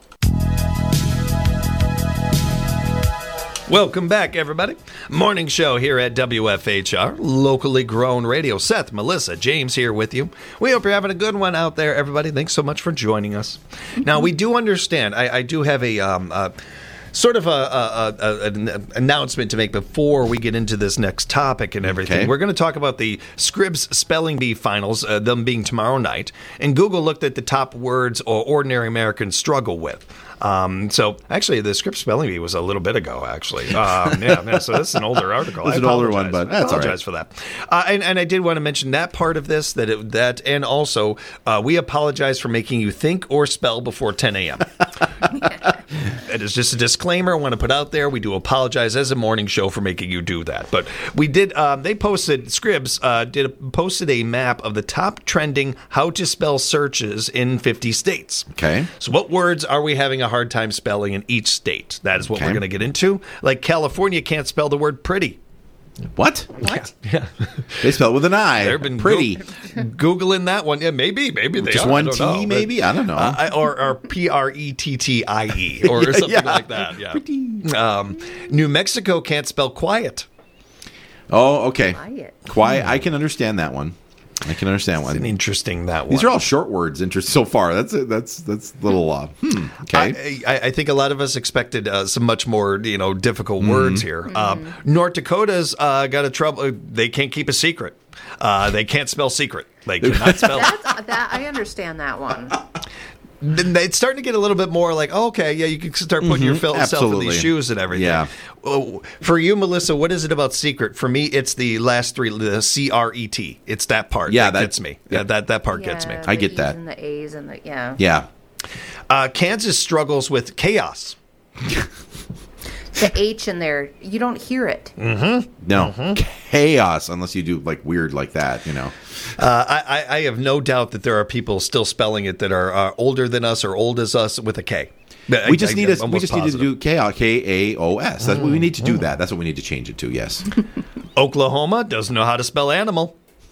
Welcome back, everybody. Morning show here at W F H R, locally grown radio. Seth, Melissa, James here with you. We hope you're having a good one out there, everybody. Thanks so much for joining us. Mm-hmm. Now, we do understand. I, I do have a um, uh, sort of a, a, a, an announcement to make before we get into this next topic and everything. Okay. We're going to talk about the Scripps Spelling Bee finals, uh, them being tomorrow night. And Google looked at the top words or ordinary Americans struggle with. Um, so actually, the Scripps Spelling Bee was a little bit ago. Actually, um, yeah, yeah. So this is an older article. It's an older one, but that's I apologize all right. for that. Uh, and, and I did want to mention that part of this. That it, that and also uh, we apologize for making you think or spell before ten a.m. It is just a disclaimer I want to put out there. We do apologize as a morning show for making you do that. But we did. Um, they posted Scribs uh, did posted a map of the top trending how to spell searches in fifty states. Okay. So what words are we having a hard time spelling in each state? That is what okay. we're going to get into. Like California can't spell the word pretty. What? What? Yeah. yeah. They spell it with an I. They've been pretty. Go- Googling that one. Yeah, maybe. Maybe they Just are. one I T, know, maybe? but, I don't know. Uh, or or P R E T T I E or yeah, something yeah. like that. Yeah. Um, New Mexico can't spell quiet. Oh, okay. Quiet. Quiet. I can understand that one. I can understand It's one. an interesting that one. These are all short words. Interest so far. That's a, that's that's a little uh, hmm. Okay. I, I, I think a lot of us expected uh, some much more you know difficult mm-hmm. words here. Mm-hmm. Um, North Dakota's uh, got a trouble. They can't keep a secret. Uh, they can't spell secret. They cannot spell. That's, that I understand that one. It's starting to get a little bit more like, oh, okay, yeah, you can start putting mm-hmm. yourself in these shoes and everything. Yeah. For you, Melissa, what is it about secret? For me, it's the last three, the C R E T. It's that part yeah, that gets me. Yeah, that, that part yeah, gets me. I get E's that. And the A's and the, yeah. Yeah. Uh, Kansas struggles with chaos. The H in there, you don't hear it. Mm-hmm. No. Mm-hmm. Chaos, unless you do like weird like that, you know. Uh, I, I have no doubt that there are people still spelling it that are uh, older than us or old as us with a K. We just I, need a, we just positive. need to do chaos, K A O S. That's mm. what we need to do. That. That's what we need to change it to. Yes. Oklahoma doesn't know how to spell animal.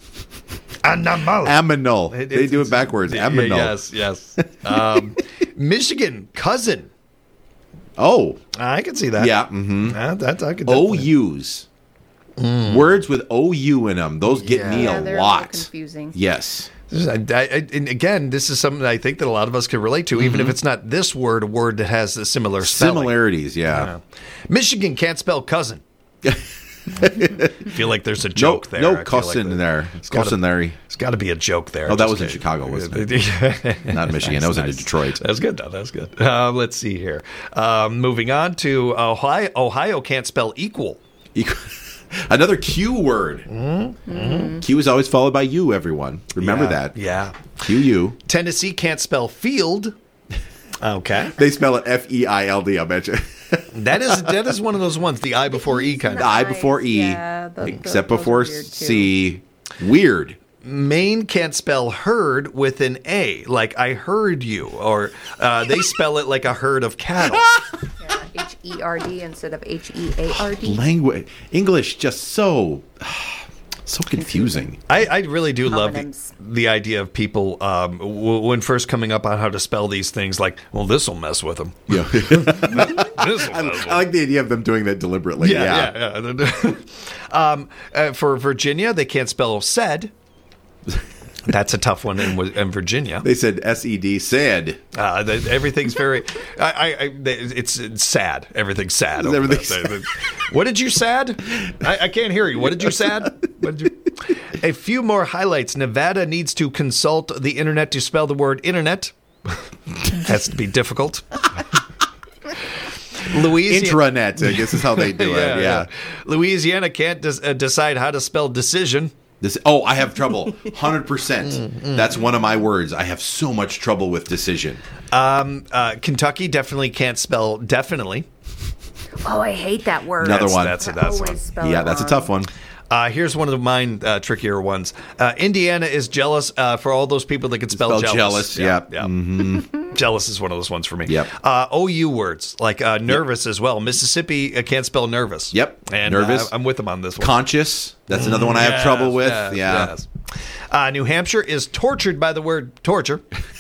Animal. Aminal. It, they do it backwards. Aminal. Yes, yes. Um, Michigan cousin. Oh, I can see that. yeah. Mm-hmm. Uh, that I could. O definitely- U's. Words with O U in them. Those get Yeah. me Yeah, a they're lot. a little confusing. Yes. This is- I, I, and again, this is something I think that a lot of us can relate to, even if it's not this word, a word that has a similar spelling. Similarities, yeah. Yeah. Michigan can't spell cousin. I feel like there's a joke no, there. No I feel like cousin the- there. It's gotta- Cousin there. There's got to be a joke there. Oh, that Just was in kidding. Chicago, wasn't it? Not Michigan. That was in Nice. Detroit. That's good. though. That's good. Uh, let's see here. Um, moving on to Ohio. Ohio can't spell equal. Another Q word. Mm-hmm. Q is always followed by U, everyone. Remember Yeah. that. Yeah. Q U. Tennessee can't spell field. Okay. They spell it F E I L D, I'll bet you. That is that is one of those ones, the I before E kind The of. I before E, Yeah, the- the- except those are before weird, too. C. Weird. Maine can't spell herd with an A, like I heard you, or uh, they spell it like a herd of cattle. Yeah, H E R D instead of H E A R D. Language. English just so, so confusing. I, I really do love the, Homonyms. the idea of people um, w- when first coming up on how to spell these things, like, well, this will mess with them. Yeah. This will mess I with them. like the idea of them doing that deliberately. Yeah. Yeah, yeah. yeah. um, uh, for Virginia, they can't spell said. That's a tough one in, in Virginia. They said S E D, said. Uh, the, everything's very. I, I, I, it's, it's sad. Everything's sad. over Everything's there. What did you sad? I, I can't hear you. What did you sad? What did you? A few more highlights. Nevada needs to consult the internet to spell the word internet. Has to be difficult. Louisiana. Intranet, I guess is how they do it. Yeah. Louisiana can't des- uh, decide how to spell decision. This, oh, I have trouble. one hundred percent. That's one of my words. I have so much trouble with decision. Um, uh, Kentucky definitely can't spell definitely. Oh, I hate that word. Another That's- one. that's a- I that's always one. spell Yeah, it that's a wrong. tough one. Uh, here's one of mine uh, trickier ones. Uh, Indiana is jealous uh, for all those people that can spell, Spell jealous. jealous, yep. yeah. Jealous is one of those ones for me. Yep. Uh, O U words like uh, nervous as well. Mississippi uh, can't spell nervous. Yep. And Nervous. Uh, I'm with them on this one. Conscious. That's another one I have Yes, trouble with. yes, yeah. yes. Uh, New Hampshire is tortured by the word torture.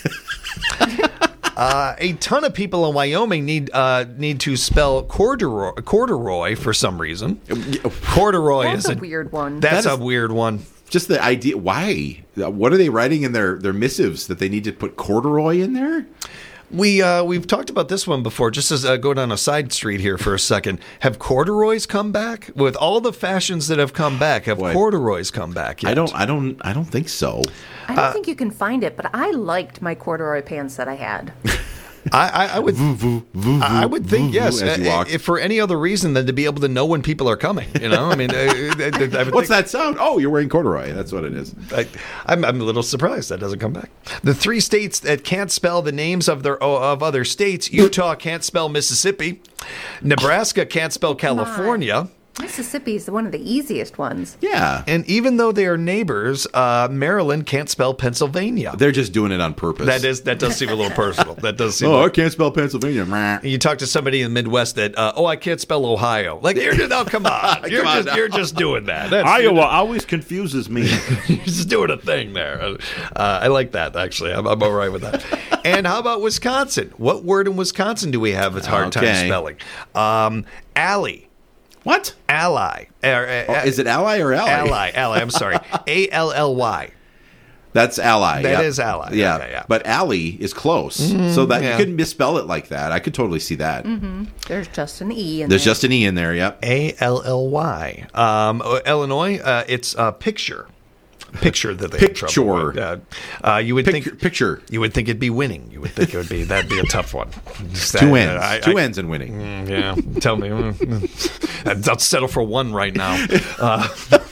Uh, a ton of people in Wyoming need uh, need to spell corduroy, corduroy for some reason. Corduroy That's is a weird one. That's That a is- weird one. Just the idea. Why? What are they writing in their, their missives that they need to put corduroy in there? We uh, we've talked about this one before. Just as uh, go down a side street here for a second. Have corduroys come back with all the fashions that have come back? Have Boy. corduroys come back yet? I don't. I don't. I don't think so. I Uh, don't think you can find it, but I liked my corduroy pants that I had. I, I, I would. I would think yes. as you uh, walk. If for any other reason than to be able to know when people are coming. You know, I mean, uh, I, I would What's think- that sound? Oh, you're wearing corduroy. That's what it is. I, I'm, I'm a little surprised that doesn't come back. The three states that can't spell the names of their of other states: Utah can't spell Mississippi, Nebraska can't spell California, Mississippi is one of the easiest ones. Yeah. and even though they are neighbors, uh, Maryland can't spell Pennsylvania. They're just doing it on purpose. That is that does seem a little personal. That does seem. Oh, I like, can't spell Pennsylvania. Meh. you talk to somebody in the Midwest that uh, oh I can't spell Ohio. Like you're just, oh come on, you're Come on just now. you're just doing that. That's, Iowa always confuses me. You're just doing a thing there. Uh, I like that, actually. I'm, I'm all right with that. And how about Wisconsin? What word in Wisconsin do we have a hard time Okay. spelling? Um, alley. What? Ally. Er, uh, Oh, is it ally or ally? Ally. Ally. I'm sorry. A L L Y. That's ally. That That is is ally. Yeah. Okay, yeah. But alley is close. So that yeah. you couldn't misspell it like that. I could totally see that. There's just an E in There's there. just an E in there. Yep. A L L Y. Um, uh, Illinois, uh, it's uh, picture. Picture that they have trouble with. Picture. Uh, uh, you would Picture. think picture. you would think it'd be winning. You would think it would be that'd be a tough one. Just Two that- ends. I- Two I- ends in winning. Mm, yeah, tell me. Mm. I'll settle for one right now. Uh,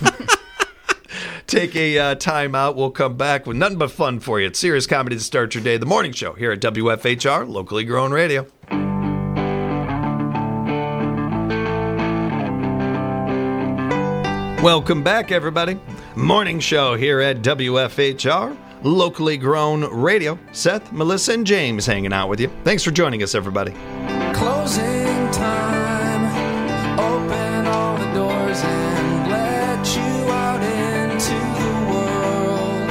take a uh, time out. We'll come back with nothing but fun for you. It's serious comedy to start your day. The morning show here at W F H R, locally grown radio. Welcome back, everybody. Morning show here at W F H R, locally grown radio. Seth, Melissa, and James hanging out with you. Thanks for joining us, everybody. Closing time. Open all the doors and let you out into the world.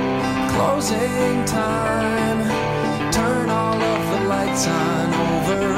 Closing time. Turn all of the lights on over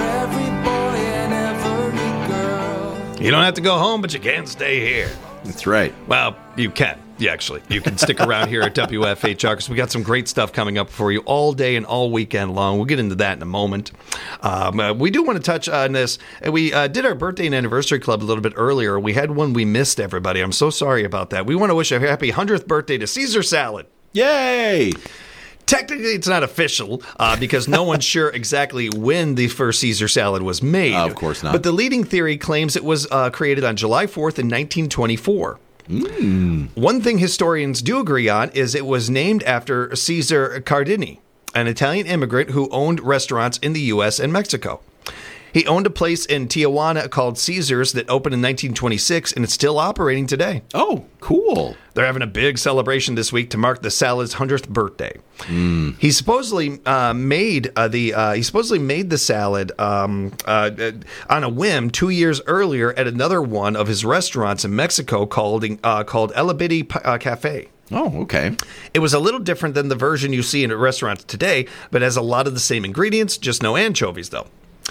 You don't have to go home, but you can stay here. That's right. Well, you can. Yeah, actually. You can stick around here at W F H R because we got some great stuff coming up for you all day and all weekend long. We'll get into that in a moment. Um, uh, we do want to touch on this. We uh, did our birthday and anniversary club a little bit earlier. We had one we missed, everybody. I'm so sorry about that. We want to wish a happy one hundredth birthday to Caesar Salad. Yay! Technically, it's not official uh, because no one's sure exactly when the first Caesar salad was made. Uh, of course not. But the leading theory claims it was uh, created on July fourth in nineteen twenty-four. Mm. One thing historians do agree on is it was named after Caesar Cardini, an Italian immigrant who owned restaurants in the U S and Mexico. He owned a place in Tijuana called Caesar's that opened in nineteen twenty-six, and it's still operating today. Oh, cool. They're having a big celebration this week to mark the salad's one hundredth birthday. Mm. He supposedly uh, made uh, the uh, he supposedly made the salad um, uh, uh, on a whim two years earlier at another one of his restaurants in Mexico called uh, called El Abiti uh, Cafe. Oh, okay. It was a little different than the version you see in restaurants today, but has a lot of the same ingredients, just no anchovies, though.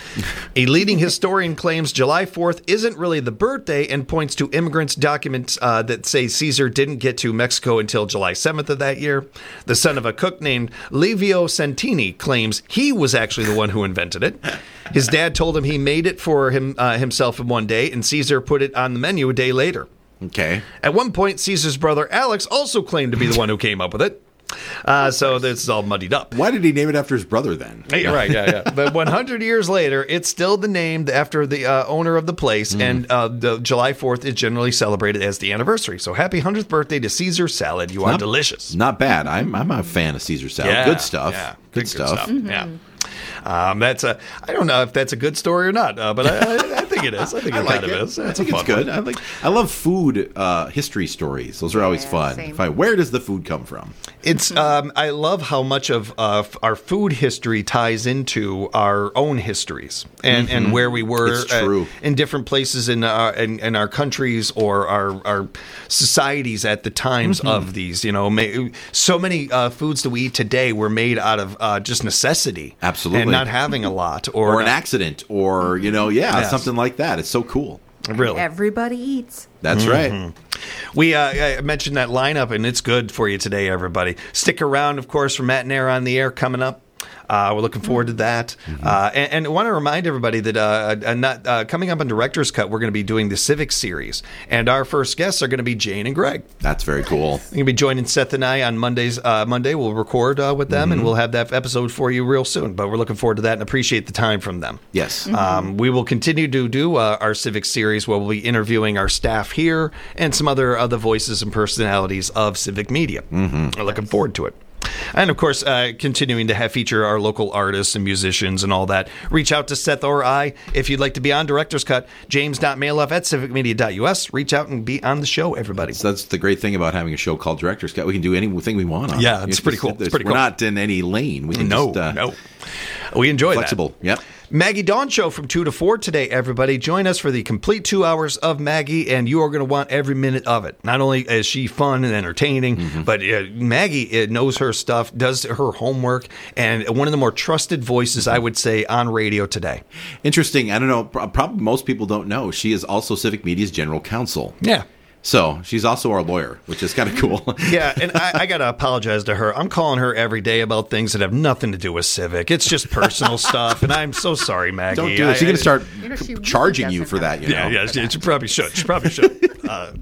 A leading historian claims July fourth isn't really the birthday and points to immigrants' documents uh, that say Caesar didn't get to Mexico until July seventh of that year. The son of a cook named Livio Santini claims he was actually the one who invented it. His dad told him he made it for him uh, himself in one day, and Caesar put it on the menu a day later. Okay. At one point, Caesar's brother Alex also claimed to be the one who came up with it. Uh, so this is all muddied up. Why did he name it after his brother then? Hey, right, yeah, yeah. But one hundred years later, it's still the name after the uh, owner of the place, mm. and uh, the July fourth is generally celebrated as the anniversary. So happy one hundredth birthday to Caesar Salad. You not, are delicious. Not bad. I'm I'm a fan of Caesar Salad. Yeah, good stuff. Yeah, good, good stuff. stuff. Mm-hmm. Yeah. Um, that's a. I don't know if that's a good story or not, uh, but I, I, I think it is. I think it I like kind it. of is. I That's think a fun it's good. one. I like. I love food uh, history stories. Those are always Yeah, fun. same. Find, where does the food come from? It's. Um, I love how much of uh, f- our food history ties into our own histories and, and where we were It's true. uh, in different places in our in, in our countries or our our societies at the times of these. You know, ma- so many uh, foods that we eat today were made out of uh, just necessity, Absolutely. and not having a lot or, Or an not- accident, or you know, yeah, Yes. something like that. It's so cool. Really. Everybody eats. That's right. We uh, I mentioned that lineup, and it's good for you today, everybody. Stick around, of course, for Matt and Air on the Air coming up. Uh, we're looking forward to that. Uh, and, and I want to remind everybody that uh, uh, not, uh, coming up on Director's Cut, we're going to be doing the Civic Series. And our first guests are going to be Jane and Greg. That's very cool. They're going to be joining Seth and I on Mondays. Uh, Monday, we'll record uh, with them, and we'll have that episode for you real soon. But we're looking forward to that and appreciate the time from them. Yes. Um, we will continue to do uh, our Civic Series where we'll be interviewing our staff here and some other other voices and personalities of Civic Media. Mm-hmm. We're looking forward to it. And, of course, uh, continuing to have feature our local artists and musicians and all that. Reach out to Seth or I if you'd like to be on Director's Cut. James.mailoff at civicmedia.us. Reach out and be on the show, everybody. So that's the great thing about having a show called Director's Cut. We can do anything we want on it. Yeah, it's pretty cool. It's pretty We're cool. not in any lane. We can No, just, uh, no. We enjoy flexible. that. Yep. Maggie Dawn Show from two to four today, everybody. Join us for the complete two hours of Maggie, and you are going to want every minute of it. Not only is she fun and entertaining, Mm-hmm. but uh, Maggie uh, knows her stuff, does her homework, and one of the more trusted voices, I would say, on radio today. Interesting. I don't know. pro- Probably most people don't know. She is also Civic Media's general counsel. Yeah. So she's also our lawyer, which is kind of cool. Yeah, and I, I got to apologize to her. I'm calling her every day about things that have nothing to do with Civic. It's just personal stuff, and I'm so sorry, Maggie. Don't do it. I- She's going I- to start You know, she really charging you doesn't for that. have You Yeah, know? yeah, she, she probably should. She probably should. Uh,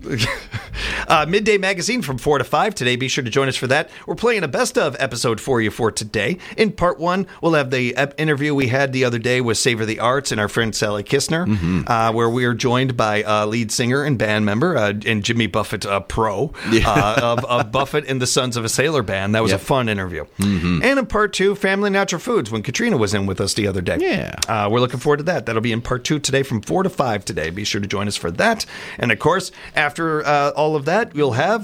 uh, Midday Magazine from four to five today. Be sure to join us for that. We're playing a best of episode for you for today. In part one, we'll have the ep- interview we had the other day with Savor the Arts and our friend Sally Kistner, Mm-hmm. uh, where we are joined by uh, lead singer and band member uh, and Jimmy Buffett uh, pro uh, of, of Buffett and the Sons of a Sailor Band. That was Yep. a fun interview. And in part two, Family Natural Foods, when Katrina was in with us the other day. Yeah. Uh, we're looking forward to that. That'll be in part two today from four to five today. Be sure to join us for that. And of course, after uh, all of that, we'll have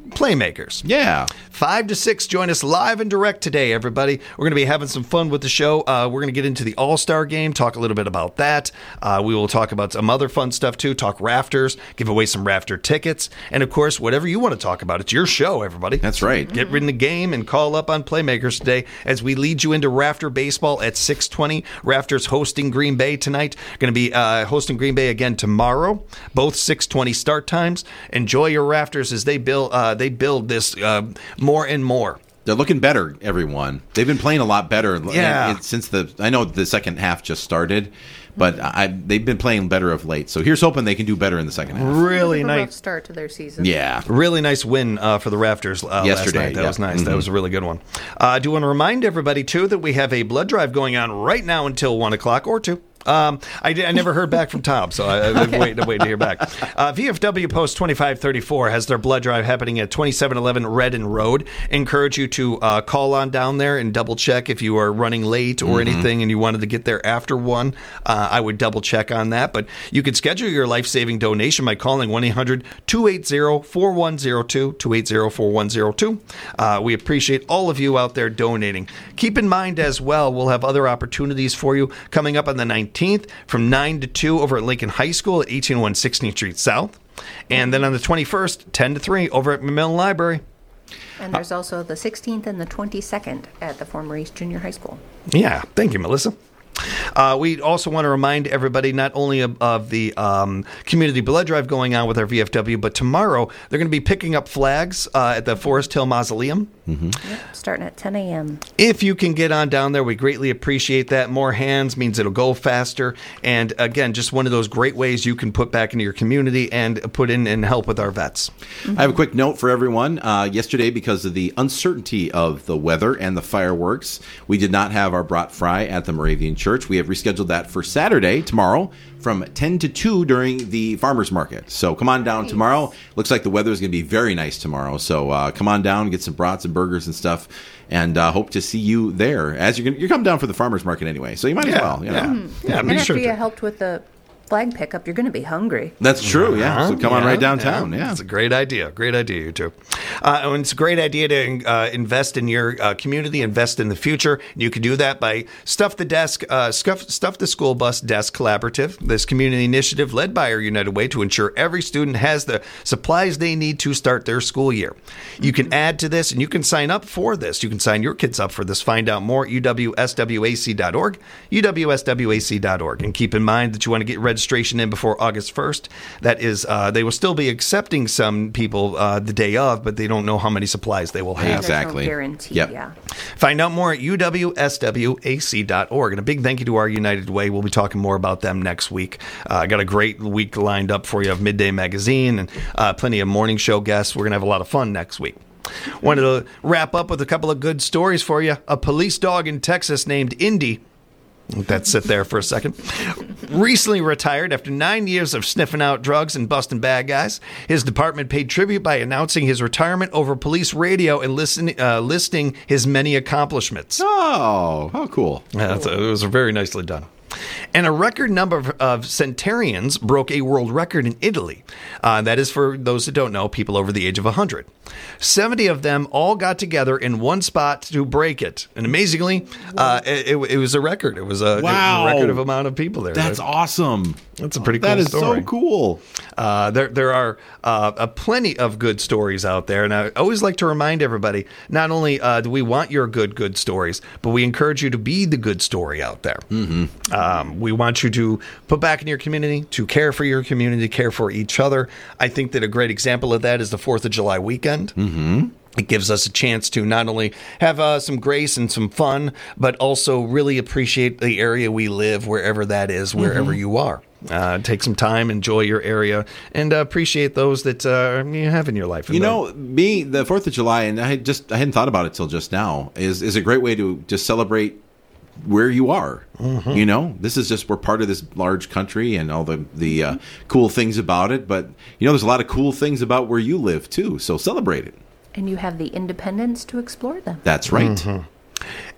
Playmakers. Yeah. Five to six, join us live and direct today, everybody. We're going to be having some fun with the show. Uh, we're going to get into the All-Star Game, talk a little bit about that. Uh, we will talk about some other fun stuff, too, talk rafters, give away some rafter tickets, and, of course, whatever you want to talk about. It's your show, everybody. That's right. Get in the game and call up on Playmakers today as we lead you into Rafter Baseball at six twenty. Rafters hosting Green Bay tonight. Going to be uh, hosting Green Bay again tomorrow. Both six twenty start times. Enjoy your Rafters as they build, uh, they build this uh, more and more. They're looking better, everyone. They've been playing a lot better Yeah. and- and since the. I know the second half just started, but I, they've been playing better of late. So here's hoping they can do better in the second half. Really A rough nice. start to their season. Yeah. Really nice win uh, for the Rafters uh, Yesterday, last night. That yeah. was nice. That Mhm. was a really good one. Uh, I do want to remind everybody, too, that we have a blood drive going on right now until one o'clock or two. Um, I, I never heard back from Tom, so I, I'm waiting, waiting to hear back. Uh, V F W Post twenty-five thirty-four has their blood drive happening at twenty-seven eleven Redden Road. Encourage you to uh, call on down there and double check if you are running late or anything and you wanted to get there after one. Uh, I would double check on that, but you could schedule your life-saving donation by calling one eight hundred two eight zero four one zero two, two eight zero four one zero two. Uh, we appreciate all of you out there donating. Keep in mind as well, we'll have other opportunities for you coming up on the nineteenth from nine to two over at Lincoln High School at eighteen oh one sixteenth Street South. And then on the twenty-first, ten to three over at Macmillan Library. And there's also the sixteenth and the twenty-second at the former East Junior High School. Yeah, thank you, Melissa. Uh, we also want to remind everybody not only of, of the um, community blood drive going on with our V F W, but tomorrow they're going to be picking up flags uh, at the Forest Hill Mausoleum. Yep, starting at ten a.m. If you can get on down there, we greatly appreciate that. More hands means it'll go faster. And again, just one of those great ways you can put back into your community and put in and help with our vets. I have a quick note for everyone. Uh, yesterday, because of the uncertainty of the weather and the fireworks, we did not have our Brat Fry at the Moravian Church. We have rescheduled that for Saturday, tomorrow, from ten to two during the farmers market. So come on down tomorrow. Looks like the weather is going to be very nice tomorrow. So uh, come on down, get some brats and burgers and stuff, and uh, hope to see you there. As you're gonna, you're coming down for the farmers market anyway, so you might as Yeah, well. You know. yeah. Yeah, And be after sure you to. helped with the flag pickup, you're going to be hungry. That's true. Yeah. So come on Yeah, right downtown. Yeah. It's a great idea. Great idea, you two. Uh, and it's a great idea to uh, invest in your uh, community, invest in the future. You can do that by Stuff the Desk, uh, Stuff, Stuff the School Bus Desk Collaborative, this community initiative led by our United Way to ensure every student has the supplies they need to start their school year. You can add to this and you can sign up for this. You can sign your kids up for this. Find out more at U W S W A C dot org, U W S W A C dot org. And keep in mind that you want to get registration in before August first. That is, uh, they will still be accepting some people uh, the day of, but they don't know how many supplies they will have. Exactly. There's no guarantee, Yep. yeah. Find out more at U W S W A C dot org. And a big thank you to our United Way. We'll be talking more about them next week. Uh, I got a great week lined up for you of Midday Magazine and uh, plenty of morning show guests. We're going to have a lot of fun next week. Wanted to wrap up with a couple of good stories for you. A police dog in Texas named Indy. Let that sit there for a second. Recently retired after nine years of sniffing out drugs and busting bad guys. His department paid tribute by announcing his retirement over police radio and listen, uh, listing his many accomplishments. Oh, how cool. Yeah, that's a, it was very nicely done. And a record number of, of centenarians broke a world record in Italy. Uh, that is, for those that don't know, people over the age of one hundred. seventy of them all got together in one spot to break it. And amazingly, uh, it, it, it was a record. It was a, Wow. a record of amount of people there. That's awesome. That's a pretty cool That is story. so cool. Uh, there, there are uh, a plenty of good stories out there, and I always like to remind everybody: not only uh, do we want your good, good stories, but we encourage you to be the good story out there. Mm-hmm. Um, we want you to put back in your community, to care for your community, care for each other. I think that a great example of that is the Fourth of July weekend. Mm-hmm. It gives us a chance to not only have uh, some grace and some fun, but also really appreciate the area we live, wherever that is, wherever mm-hmm. you are. Uh, take some time, enjoy your area, and uh, appreciate those that uh, you have in your life. You know, me, the Fourth of July, and I had just I hadn't thought about it till just now, is is a great way to just celebrate where you are. Mm-hmm. You know, this is just, we're part of this large country and all the the uh, cool things about it. But you know, there's a lot of cool things about where you live too. So celebrate it. And you have the independence to explore them. That's right. Mm-hmm.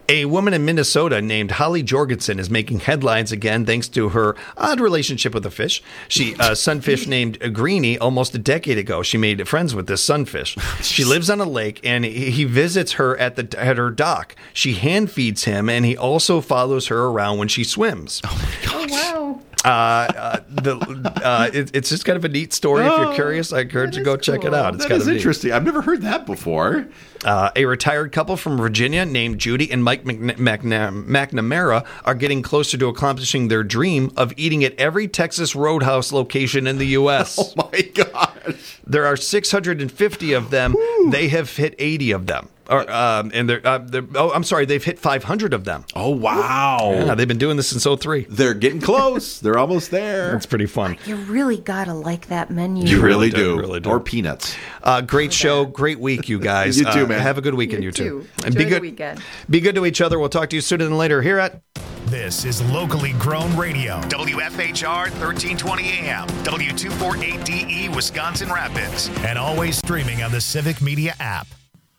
A woman in Minnesota named Holly Jorgensen is making headlines again thanks to her odd relationship with a fish. She a sunfish named Greenie almost a decade ago. She made friends with this sunfish. She lives on a lake, and he he visits her at the at her dock. She hand feeds him, and he also follows her around when she swims. Oh, wow. Uh, uh, the, uh, it, it's just kind of a neat story. If you're curious, I encourage you to go check it out. It's That kind is of neat. interesting. I've never heard that before. Uh, a retired couple from Virginia named Judy and Mike McN- McNam- McNamara are getting closer to accomplishing their dream of eating at every Texas Roadhouse location in the U S Oh my gosh. There are six hundred fifty of them. They have hit eighty of them. Or, um, and they're, uh, they're, oh, I'm sorry, they've hit five hundred of them. Oh, wow. Yeah, they've been doing this since oh three. They're getting close. They're almost there. That's pretty fun. You really gotta like that menu. You really do, do. really do. Or peanuts. Uh, great show, great week, you guys. You too, Uh, man. Have a good weekend, You you, two. too. And be Enjoy the good. weekend. Be good to each other. We'll talk to you sooner than later here at. This is locally grown radio. W F H R thirteen twenty A M, W two forty-eight D E, Wisconsin Rapids. And always streaming on the Civic Media app.